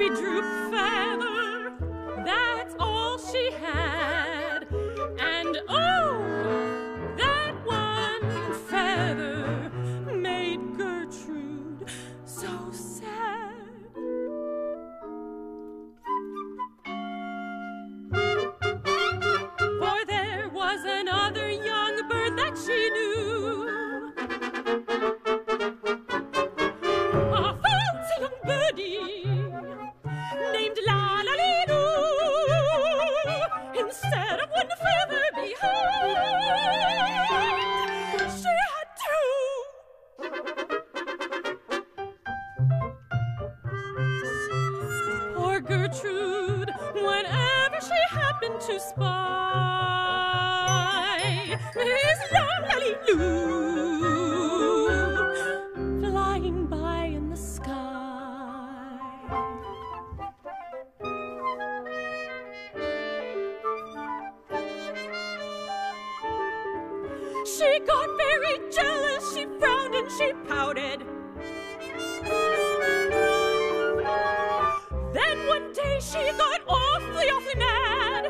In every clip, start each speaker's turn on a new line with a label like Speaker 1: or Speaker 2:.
Speaker 1: baby droop feather, that's all she had. And oh, that one feather made Gertrude so sad. For there was another young bird that she knew, a fancy young birdie named La-la-lee-doo. Instead of one feather behind, she had two. Poor Gertrude, whenever she happened to spy Miss La-la-lee-doo flying by in the sky, she got very jealous, she frowned and she pouted. Then one day she got awfully mad,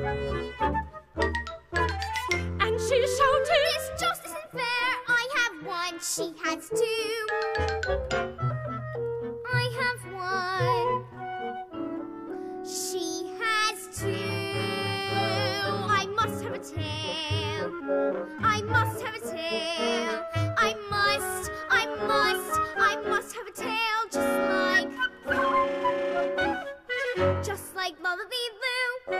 Speaker 1: and she shouted,
Speaker 2: This just isn't fair. I have one, she has two. I have one, she has two. I must have a tail. I must have a tail. I must have a tail, just like Lula-lee-Loo.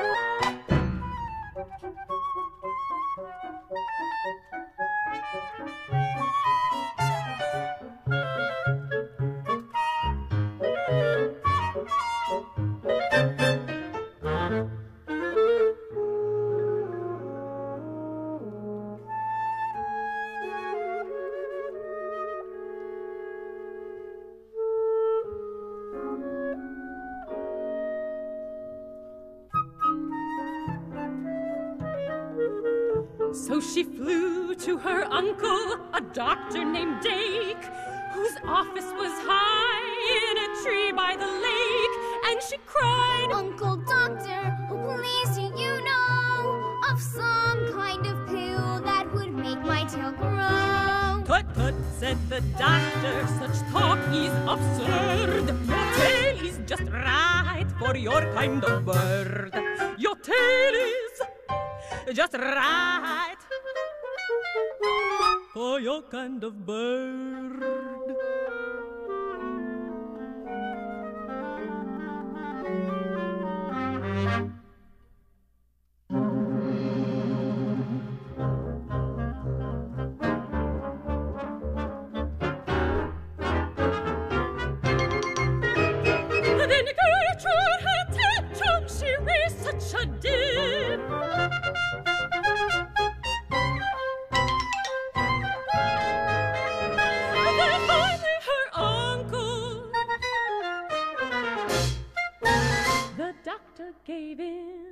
Speaker 1: So she flew to her uncle, a doctor named Dake, whose office was high in a tree by the lake, and she cried,
Speaker 2: Uncle Doctor, oh please do you know of some kind of pill that would make my tail grow?
Speaker 1: Tut tut, said the doctor, such talk is absurd. Your tail is just right for your kind of bird. Your tail is just right for your kind of bird. Then Gertrude had tantrum, she raised such a din. Then finally her uncle, the doctor, gave in,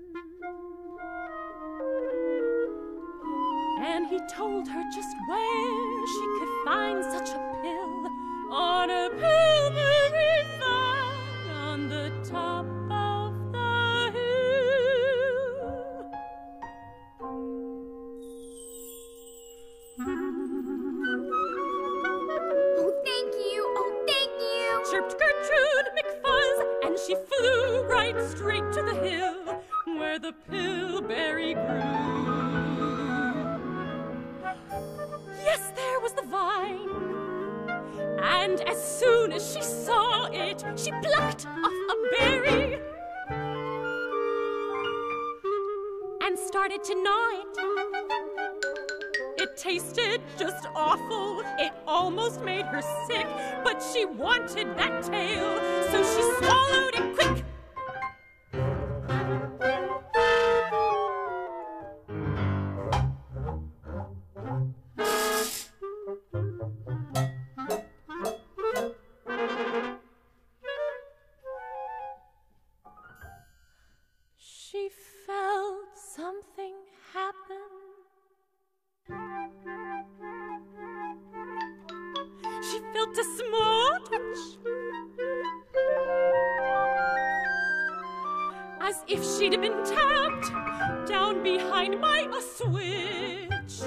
Speaker 1: and he told her just where she could find such a pill, on a pill very fine on the top of the hill.
Speaker 2: Oh, thank you,
Speaker 1: Chirped Gertrude McFuzz, and she flew right straight to the hill where the pillberry grew. Yes, there was the vine, and as soon as she saw it, she plucked off a berry and started to gnaw it. It tasted just awful, it almost made her sick, but she wanted that tail, so she swallowed it quick. She felt something happen. She felt a small touch, as if she'd been tapped down behind by a switch.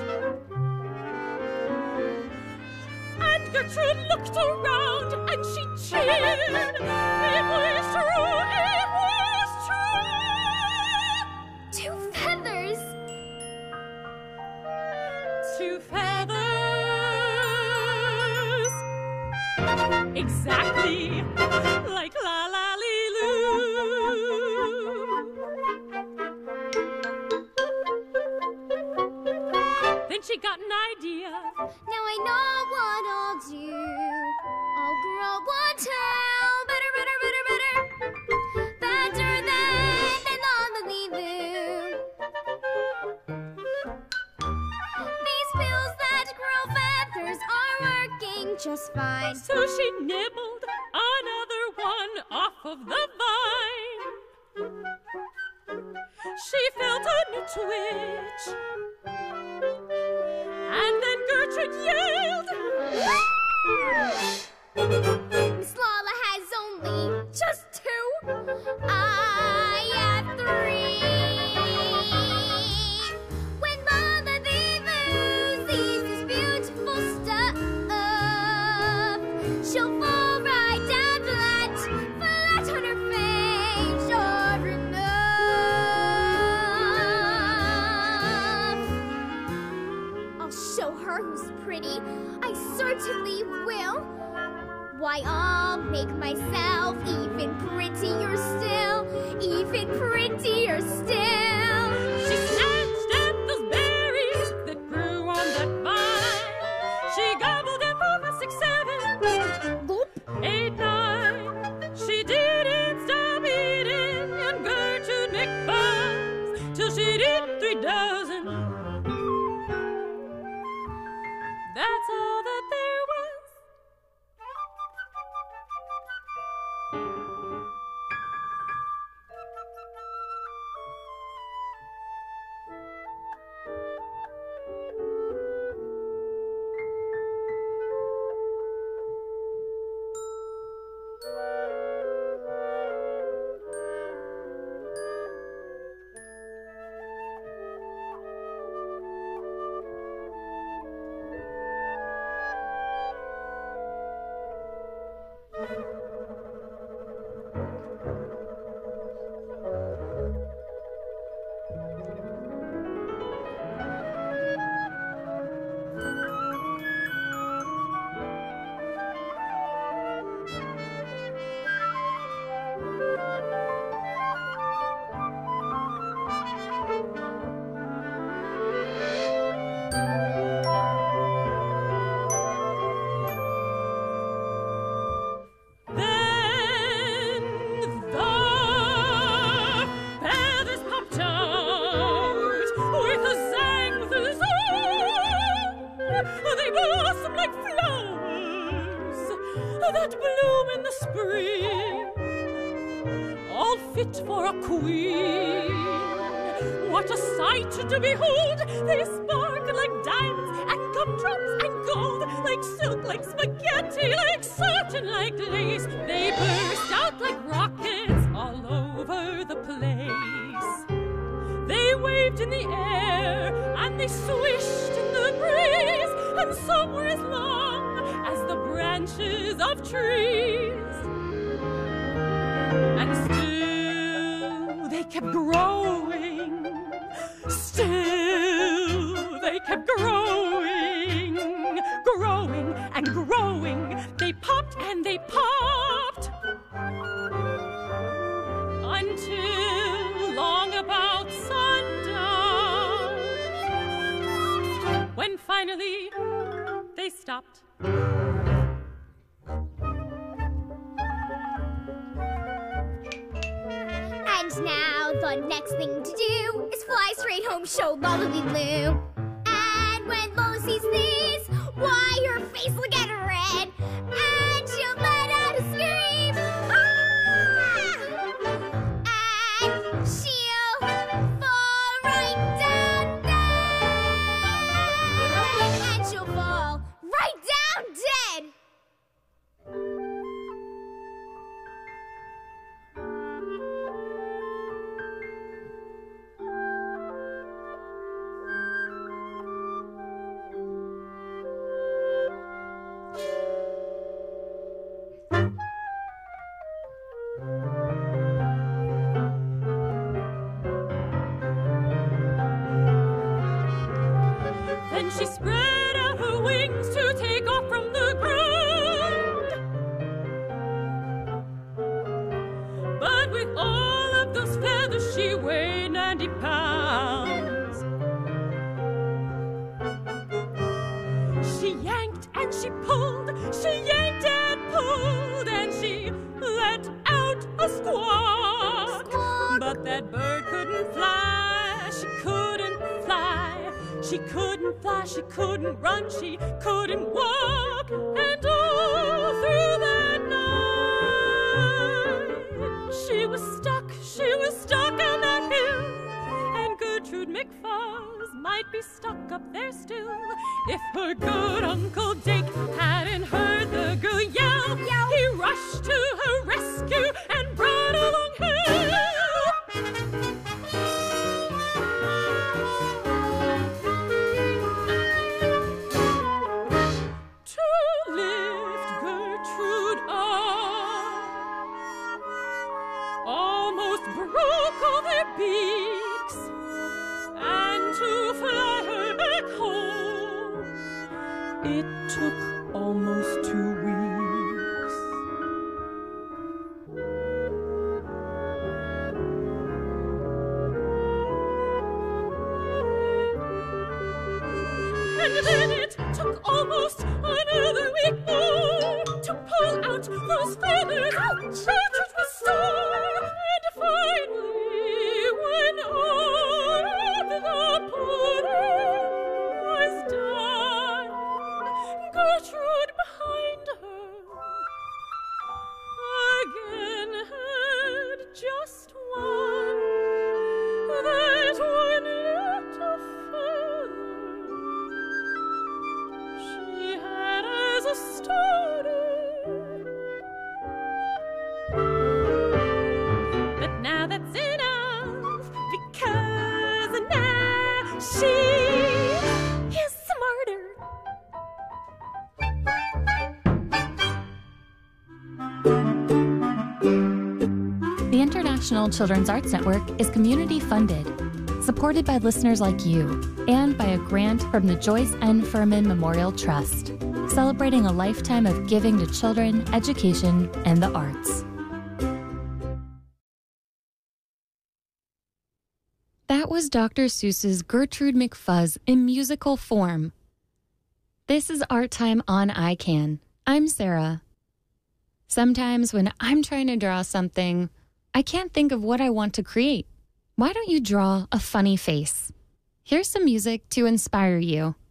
Speaker 1: And Gertrude looked around and she cheered. It was true, it was true.
Speaker 2: 2 feathers.
Speaker 1: 2 feathers. Exactly like La La Lee Loo. Then she got an idea.
Speaker 2: Now I know what I'll do. I'll grow one tail. Better, better, better, better. Better than La La Lee Loo. These pills that grow feathers are working just fine.
Speaker 1: So she nibbled another one off of the vine. She felt a new twitch. And then Gertrude yelled,
Speaker 2: Miss Lala has only just 2. I have 3. When Lala Lee Loo sees this beautiful stuff, she'll fall right down flat on her face, sure enough. I'll show her who's pretty, I certainly will. Why, I'll make myself even prettier still, even prettier still.
Speaker 1: she snatched at those berries that grew on that vine. She gobbled them for 5, 6, 7,
Speaker 2: Loop.
Speaker 1: 8, 9. She didn't stop eating, and Gertrude McBuzz till she'd eaten 3 dozen. That's all that there was. that bloom in the spring, all fit for a queen. What a sight to behold! They sparkle like diamonds and gumdrops and gold, like silk, like spaghetti, like satin, like lace. They burst out like rockets all over the place. They waved in the air and they swished in the breeze, and some were as long as the branches of trees. And still they kept growing. Still they kept growing, growing and growing. They popped and they popped until long about sundown, when finally they stopped.
Speaker 2: And now the next thing to do is fly straight home, show Lola Lee Loo. And when Lola sees this, why, her face will get red, and she'll let out a scream. Ah! And she'll fall right down dead. And she'll fall right down dead.
Speaker 1: And with all of those feathers, she weighed 90 pounds. She yanked and she pulled, she yanked and pulled, and she let out a squawk. But that bird couldn't fly, she couldn't fly. She couldn't fly, she couldn't run, she couldn't walk. And all through that night, she was stuck on that hill. And Gertrude McFuzz might be stuck up there still. If her good Uncle Dick hadn't heard the girl yell, he rushed to her rescue and brought along help. To lift Gertrude up, almost broke all their beaks, and to fly her back home, it took almost 2 weeks. And then it took almost another week more to pull out those feathers. Gertrude was sore. And finally, when all of the pudding was done, Gertrude behind her again had just one, that one little feather she had as a starter. But now that's enough, because now she is smarter.
Speaker 3: The International Children's Arts Network is community funded, supported by listeners like you, and by a grant from the Joyce N. Furman Memorial Trust, celebrating a lifetime of giving to children, education, and the arts. That was Dr. Seuss's Gertrude McFuzz in musical form. This is Art Time on iCan. I'm Sarah. Sometimes when I'm trying to draw something, I can't think of what I want to create. Why don't you draw a funny face? Here's some music to inspire you.